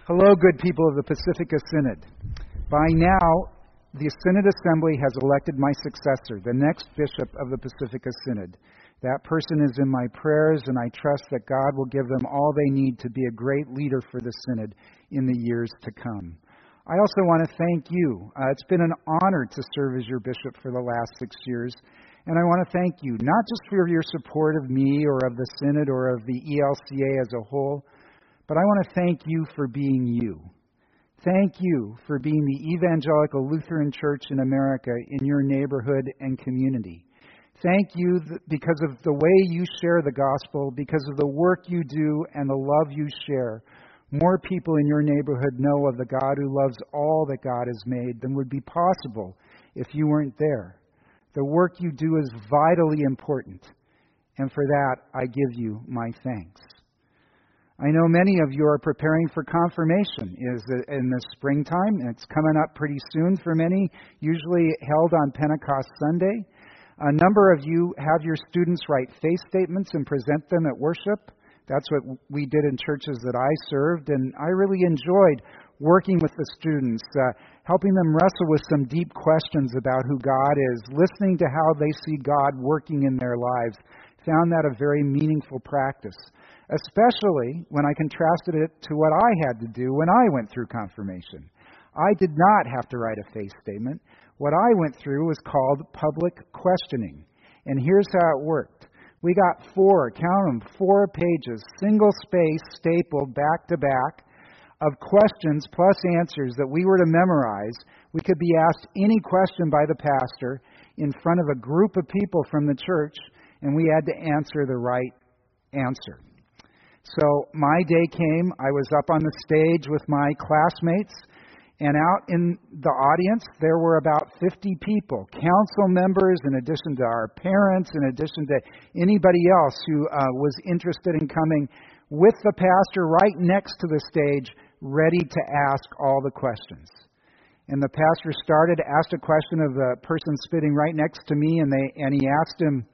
Hello, good people of the Pacifica Synod. By now, the Synod Assembly has elected my successor, the next bishop of the Pacifica Synod. That person is in my prayers, and I trust that God will give them all they need to be a great leader for the Synod in the years to come. I also want to thank you. It's been an honor to serve as your bishop for the last 6 years. And I want to thank you, not just for your support of me or of the Synod or of the ELCA as a whole, but I want to thank you for being you. Thank you for being the Evangelical Lutheran Church in America in your neighborhood and community. Thank you because of the way you share the gospel, because of the work you do and the love you share. More people in your neighborhood know of the God who loves all that God has made than would be possible if you weren't there. The work you do is vitally important, and for that I give you my thanks. I know many of you are preparing for confirmation in the springtime, and it's coming up pretty soon for many, usually held on Pentecost Sunday. A number of you have your students write faith statements and present them at worship. That's what we did in churches that I served, and I really enjoyed working with the students, helping them wrestle with some deep questions about who God is, listening to how they see God working in their lives. Found that a very meaningful practice, especially when I contrasted it to what I had to do when I went through confirmation. I did not have to write a faith statement. What I went through was called public questioning. And here's how it worked. We got 4 pages, single space, stapled back to back, of questions plus answers that we were to memorize. We could be asked any question by the pastor in front of a group of people from the church, and we had to answer the right answer. So my day came. I was up on the stage with my classmates, and out in the audience there were about 50 people, council members, in addition to our parents, in addition to anybody else who was interested in coming, with the pastor right next to the stage, ready to ask all the questions. And the pastor asked a question of the person sitting right next to me, and he asked him,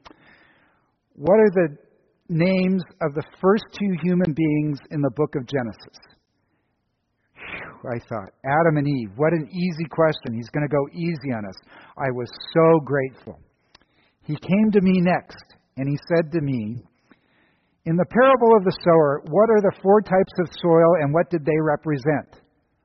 "What are the names of the first 2 human beings in the book of Genesis?" Whew, I thought, Adam and Eve, what an easy question. He's going to go easy on us. I was so grateful. He came to me next, and he said to me, "In the parable of the sower, what are the 4 types of soil, and what did they represent?"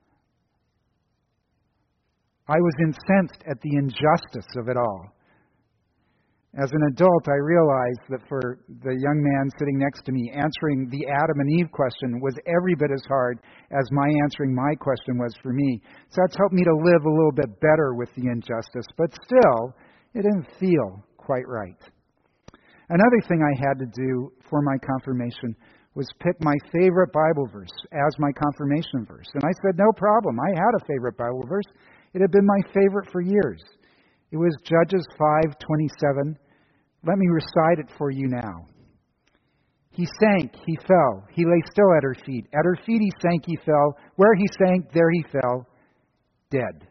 I was incensed at the injustice of it all. As an adult, I realized that for the young man sitting next to me, answering the Adam and Eve question was every bit as hard as my answering my question was for me. So that's helped me to live a little bit better with the injustice, but still, it didn't feel quite right. Another thing I had to do for my confirmation was pick my favorite Bible verse as my confirmation verse. And I said, no problem. I had a favorite Bible verse. It had been my favorite for years. It was Judges 5:27. Let me recite it for you now. He sank, he fell. He lay still at her feet. At her feet he sank, he fell. Where he sank, there he fell, dead.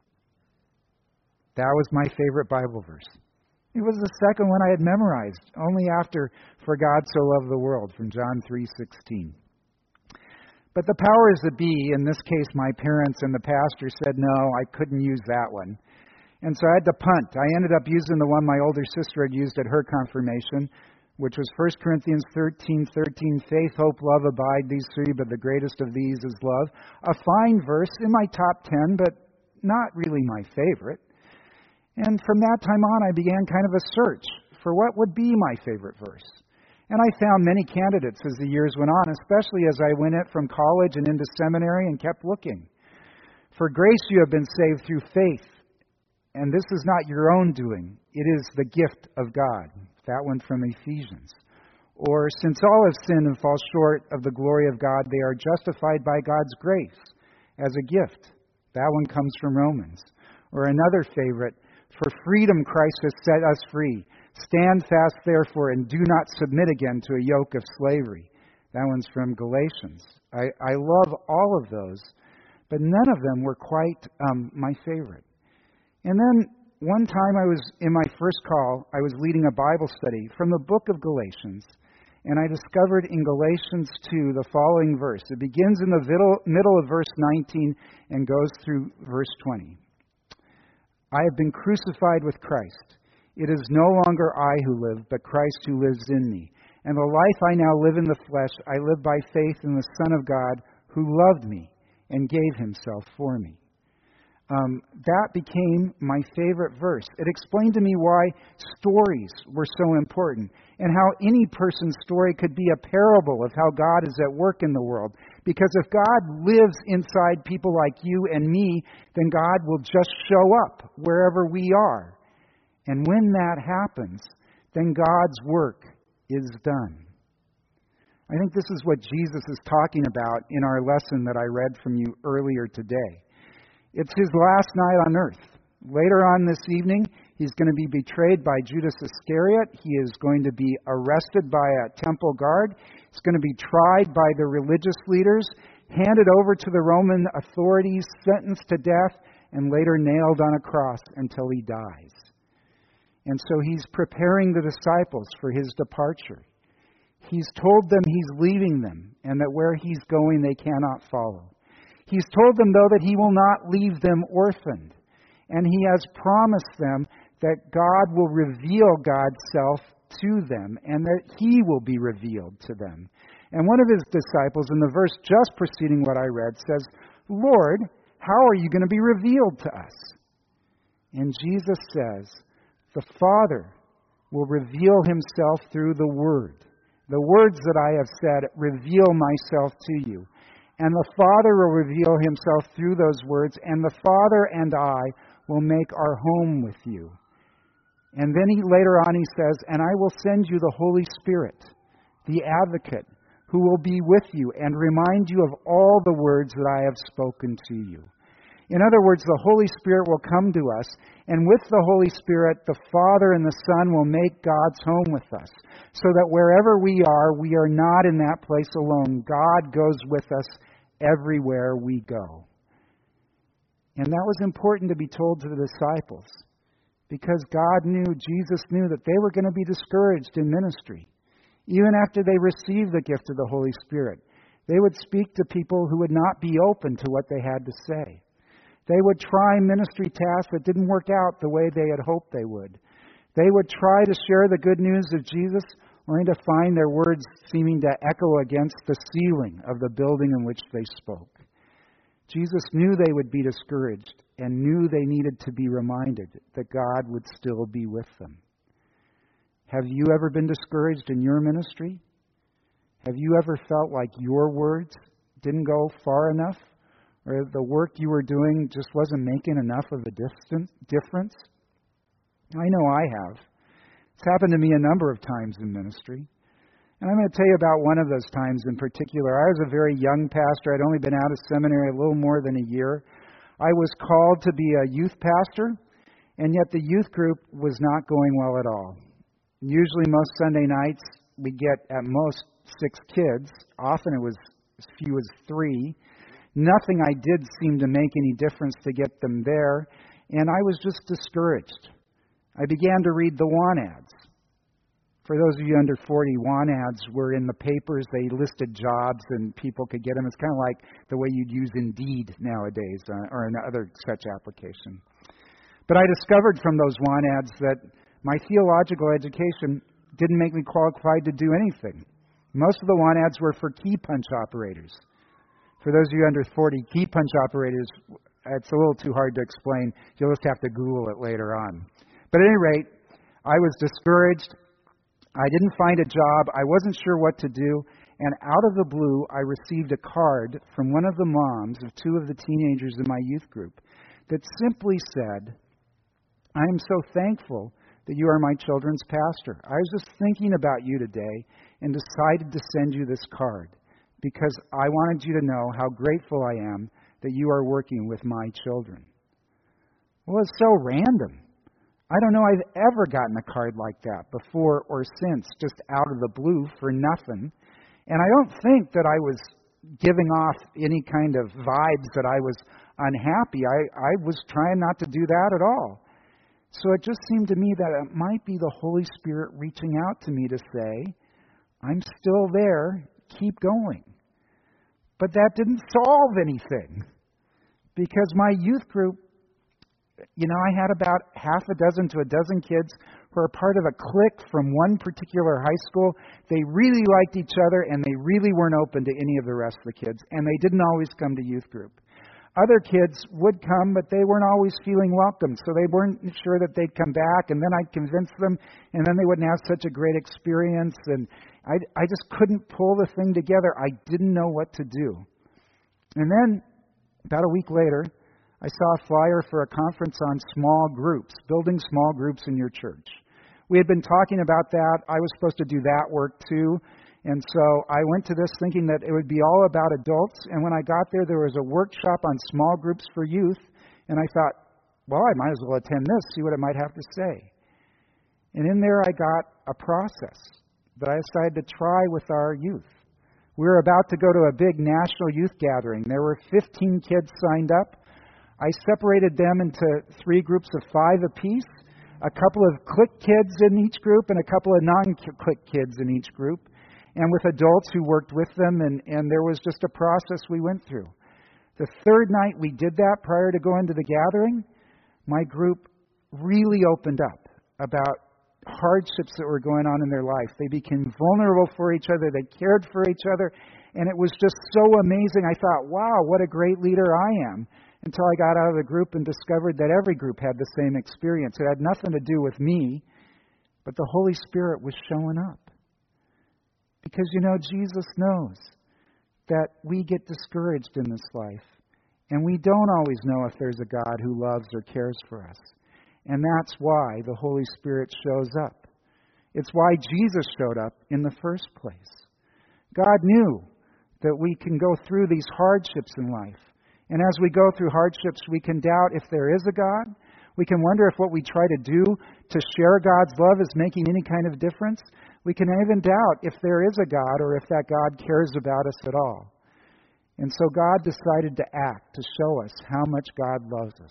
That was my favorite Bible verse. It was the second one I had memorized, only after "For God so loved the world" from John 3:16. But the powers that be, in this case my parents and the pastor, said no, I couldn't use that one. And so I had to punt. I ended up using the one my older sister had used at her confirmation, which was 1 Corinthians 13:13, faith, hope, love abide, these 3, but the greatest of these is love. A fine verse in my top 10, but not really my favorite. And from that time on, I began kind of a search for what would be my favorite verse. And I found many candidates as the years went on, especially as I went from college and into seminary and kept looking. For grace you have been saved through faith, and this is not your own doing. It is the gift of God. That one from Ephesians. Or, since all have sinned and fall short of the glory of God, they are justified by God's grace as a gift. That one comes from Romans. Or another favorite, for freedom Christ has set us free. Stand fast, therefore, and do not submit again to a yoke of slavery. That one's from Galatians. I love all of those, but none of them were quite my favorite. And then one time I was in my first call, I was leading a Bible study from the book of Galatians, And I discovered in Galatians 2 the following verse. It begins in the middle of verse 19 and goes through verse 20. I have been crucified with Christ. It is no longer I who live, but Christ who lives in me. And the life I now live in the flesh, I live by faith in the Son of God who loved me and gave himself for me. That became my favorite verse. It explained to me why stories were so important and how any person's story could be a parable of how God is at work in the world. Because if God lives inside people like you and me, then God will just show up wherever we are. And when that happens, then God's work is done. I think this is what Jesus is talking about in our lesson that I read from you earlier today. It's his last night on earth. Later on this evening, he's going to be betrayed by Judas Iscariot. He is going to be arrested by a temple guard. He's going to be tried by the religious leaders, handed over to the Roman authorities, sentenced to death, and later nailed on a cross until he dies. And so he's preparing the disciples for his departure. He's told them he's leaving them and that where he's going they cannot follow. He's told them, though, that he will not leave them orphaned. And he has promised them that God will reveal God's self to them and that he will be revealed to them. And one of his disciples, in the verse just preceding what I read, says, Lord, how are you going to be revealed to us? And Jesus says, the Father will reveal himself through the Word. The words that I have said reveal myself to you. And the Father will reveal himself through those words, and the Father and I will make our home with you. And then later on he says, and I will send you the Holy Spirit, the Advocate, who will be with you and remind you of all the words that I have spoken to you. In other words, the Holy Spirit will come to us, and with the Holy Spirit, the Father and the Son will make God's home with us, so that wherever we are not in that place alone. God goes with us everywhere we go. And that was important to be told to the disciples, because God knew, Jesus knew, that they were going to be discouraged in ministry. Even after they received the gift of the Holy Spirit, they would speak to people who would not be open to what they had to say. They would try ministry tasks that didn't work out the way they had hoped they would. They would try to share the good news of Jesus, only to find their words seeming to echo against the ceiling of the building in which they spoke. Jesus knew they would be discouraged and knew they needed to be reminded that God would still be with them. Have you ever been discouraged in your ministry? Have you ever felt like your words didn't go far enough? Or the work you were doing just wasn't making enough of a difference? I know I have. It's happened to me a number of times in ministry. And I'm going to tell you about one of those times in particular. I was a very young pastor. I'd only been out of seminary a little more than a year. I was called to be a youth pastor, and yet the youth group was not going well at all. Usually most Sunday nights, we get at most 6 kids. Often it was as few as 3. Nothing I did seemed to make any difference to get them there, and I was just discouraged. I began to read the want ads. For those of you under 40, want ads were in the papers. They listed jobs and people could get them. It's kind of like the way you'd use Indeed nowadays or another such application. But I discovered from those want ads that my theological education didn't make me qualified to do anything. Most of the want ads were for key punch operators. For those of you under 40, key punch operators, it's a little too hard to explain. You'll just have to Google it later on. But at any rate, I was discouraged. I didn't find a job. I wasn't sure what to do. And out of the blue, I received a card from one of the moms of 2 of the teenagers in my youth group that simply said, I am so thankful that you are my children's pastor. I was just thinking about you today and decided to send you this card because I wanted you to know how grateful I am that you are working with my children. Well, it's so random. I don't know I've ever gotten a card like that before or since, just out of the blue for nothing. And I don't think that I was giving off any kind of vibes that I was unhappy. I was trying not to do that at all. So it just seemed to me that it might be the Holy Spirit reaching out to me to say, I'm still there. Keep going. But that didn't solve anything. Because my youth group, I had about half a dozen to a dozen kids who are part of a clique from one particular high school. They really liked each other, and they really weren't open to any of the rest of the kids. And they didn't always come to youth group. Other kids would come, but they weren't always feeling welcome, so they weren't sure that they'd come back, and then I'd convince them, and then they wouldn't have such a great experience, and I just couldn't pull the thing together. I didn't know what to do. And then, about a week later, I saw a flyer for a conference on small groups, building small groups in your church. We had been talking about that. I was supposed to do that work too. And so I went to this thinking that it would be all about adults. And when I got there, there was a workshop on small groups for youth. And I thought, well, I might as well attend this, see what it might have to say. And in there, I got a process that I decided to try with our youth. We were about to go to a big national youth gathering. There were 15 kids signed up. I separated them into 3 groups of 5 apiece, a couple of clique kids in each group and a couple of non-clique kids in each group, and with adults who worked with them, and there was just a process we went through. The third night we did that prior to going to the gathering, my group really opened up about hardships that were going on in their life. They became vulnerable for each other. They cared for each other, and it was just so amazing. I thought, wow, what a great leader I am. Until I got out of the group and discovered that every group had the same experience. It had nothing to do with me, but the Holy Spirit was showing up. Because, Jesus knows that we get discouraged in this life, and we don't always know if there's a God who loves or cares for us. And that's why the Holy Spirit shows up. It's why Jesus showed up in the first place. God knew that we can go through these hardships in life. And as we go through hardships, we can doubt if there is a God. We can wonder if what we try to do to share God's love is making any kind of difference. We can even doubt if there is a God or if that God cares about us at all. And so God decided to act to show us how much God loves us.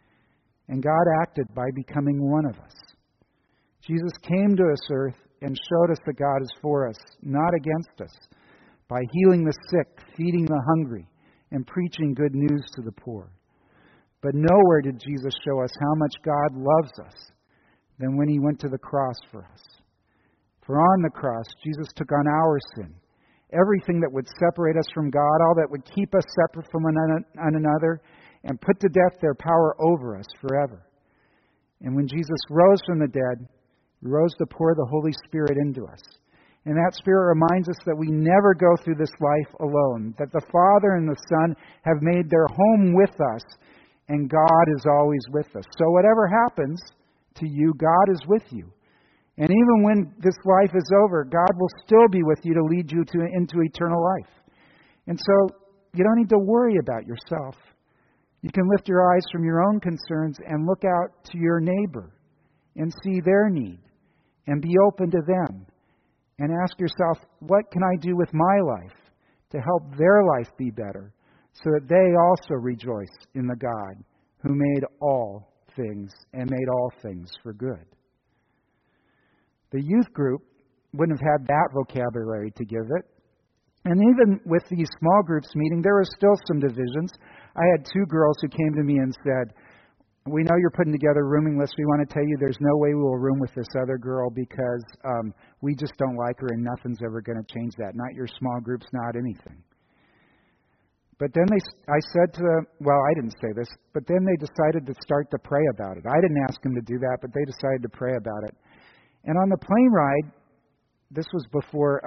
And God acted by becoming one of us. Jesus came to this earth and showed us that God is for us, not against us, by healing the sick, feeding the hungry, and preaching good news to the poor. But nowhere did Jesus show us how much God loves us than when He went to the cross for us. For on the cross, Jesus took on our sin, everything that would separate us from God, all that would keep us separate from one another, and put to death their power over us forever. And when Jesus rose from the dead, He rose to pour the Holy Spirit into us. And that Spirit reminds us that we never go through this life alone, that the Father and the Son have made their home with us, and God is always with us. So whatever happens to you, God is with you. And even when this life is over, God will still be with you to lead you into eternal life. And so you don't need to worry about yourself. You can lift your eyes from your own concerns and look out to your neighbor and see their need and be open to them. And ask yourself, what can I do with my life to help their life be better so that they also rejoice in the God who made all things and made all things for good? The youth group wouldn't have had that vocabulary to give it. And even with these small groups meeting, there were still some divisions. I had 2 girls who came to me and said, we know you're putting together a rooming list. We want to tell you there's no way we will room with this other girl because we just don't like her and nothing's ever going to change that. Not your small groups, not anything. But then I said to them, well, I didn't say this, but then they decided to start to pray about it. I didn't ask them to do that, but they decided to pray about it. And on the plane ride, this was before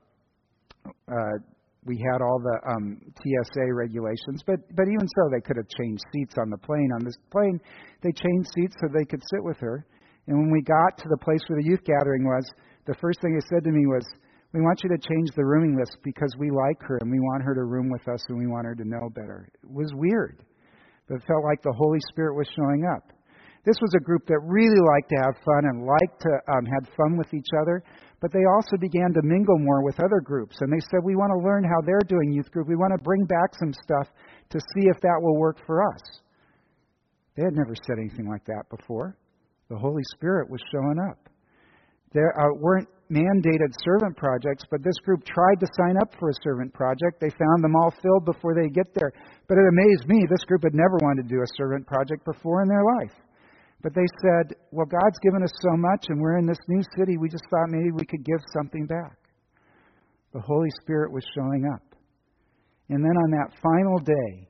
we had all the TSA regulations, but even so, they could have changed seats on the plane. On this plane, they changed seats so they could sit with her. And when we got to the place where the youth gathering was, the first thing they said to me was, we want you to change the rooming list because we like her and we want her to room with us and we want her to know better. It was weird, but it felt like the Holy Spirit was showing up. This was a group that really liked to have fun and liked to had fun with each other, but they also began to mingle more with other groups. And they said, we want to learn how they're doing youth group. We want to bring back some stuff to see if that will work for us. They had never said anything like that before. The Holy Spirit was showing up. There weren't mandated servant projects, but this group tried to sign up for a servant project. They found them all filled before they get there. But it amazed me, this group had never wanted to do a servant project before in their life. But they said, well, God's given us so much, and we're in this new city, we just thought maybe we could give something back. The Holy Spirit was showing up. And then on that final day,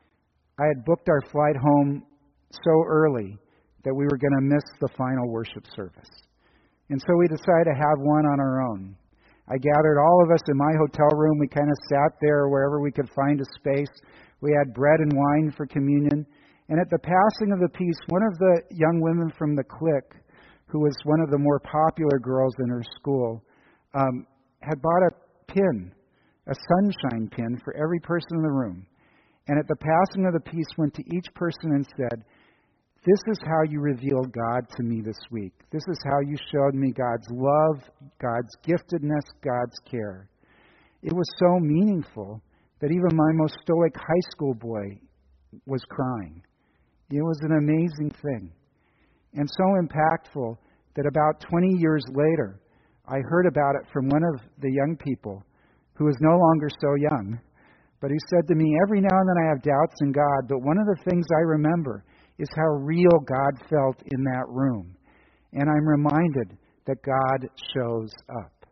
I had booked our flight home so early that we were going to miss the final worship service. And so we decided to have one on our own. I gathered all of us in my hotel room. We kind of sat there wherever we could find a space. We had bread and wine for communion. And at the passing of the peace, one of the young women from the clique, who was one of the more popular girls in her school, had bought a pin, a sunshine pin for every person in the room. And at the passing of the peace, went to each person and said, this is how you revealed God to me this week. This is how you showed me God's love, God's giftedness, God's care. It was so meaningful that even my most stoic high school boy was crying. It was an amazing thing. And so impactful that about 20 years later, I heard about it from one of the young people who is no longer so young, but he said to me, every now and then I have doubts in God, but one of the things I remember is how real God felt in that room. And I'm reminded that God shows up.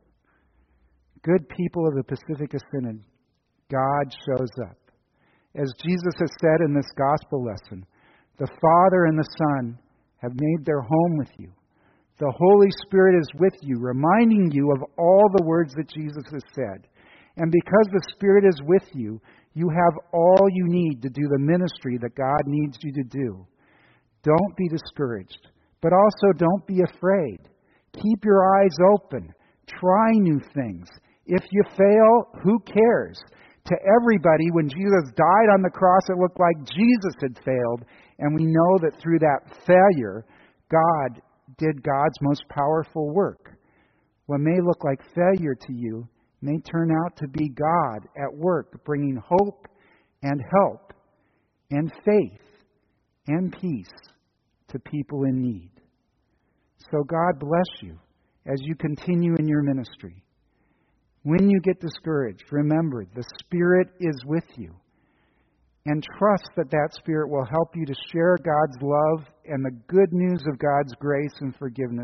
Good people of the Pacifica Synod, God shows up. As Jesus has said in this gospel lesson, the Father and the Son have made their home with you. The Holy Spirit is with you, reminding you of all the words that Jesus has said. And because the Spirit is with you, you have all you need to do the ministry that God needs you to do. Don't be discouraged, but also don't be afraid. Keep your eyes open. Try new things. If you fail, who cares? To everybody, when Jesus died on the cross, it looked like Jesus had failed. And we know that through that failure, God did God's most powerful work. What may look like failure to you may turn out to be God at work, bringing hope and help and faith and peace to people in need. So God bless you as you continue in your ministry. When you get discouraged, remember the Spirit is with you. And trust that that Spirit will help you to share God's love and the good news of God's grace and forgiveness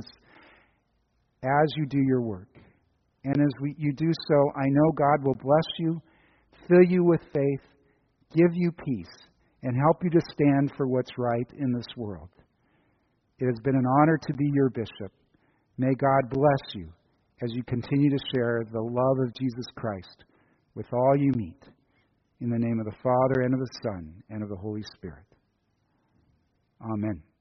as you do your work. And as you do so, I know God will bless you, fill you with faith, give you peace, and help you to stand for what's right in this world. It has been an honor to be your bishop. May God bless you as you continue to share the love of Jesus Christ with all you meet. In the name of the Father, and of the Son, and of the Holy Spirit. Amen.